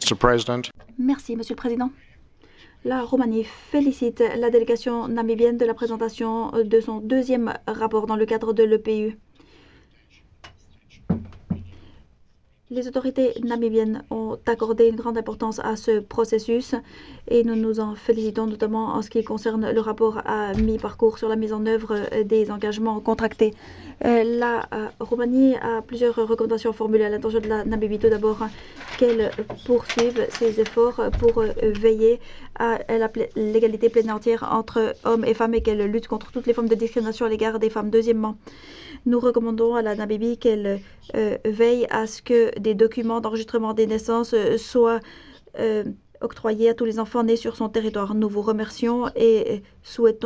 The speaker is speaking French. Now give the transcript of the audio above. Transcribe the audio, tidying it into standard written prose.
Mr. President. Merci, Monsieur le Président. La Roumanie félicite la délégation namibienne de la présentation de son deuxième rapport dans le cadre de l'EPU. Les autorités namibiennes ont accordé une grande importance à ce processus et nous nous en félicitons notamment en ce qui concerne le rapport à mi-parcours sur la mise en œuvre des engagements contractés. La Roumanie a plusieurs recommandations formulées à l'intention de la Namibie. Tout d'abord, qu'elle poursuive ses efforts pour veiller à l'égalité pleine et entière entre hommes et femmes et qu'elle lutte contre toutes les formes de discrimination à l'égard des femmes. Deuxièmement, nous recommandons à la Namibie qu'elle veille à ce que des documents d'enregistrement des naissances soient octroyés à tous les enfants nés sur son territoire. Nous vous remercions et souhaitons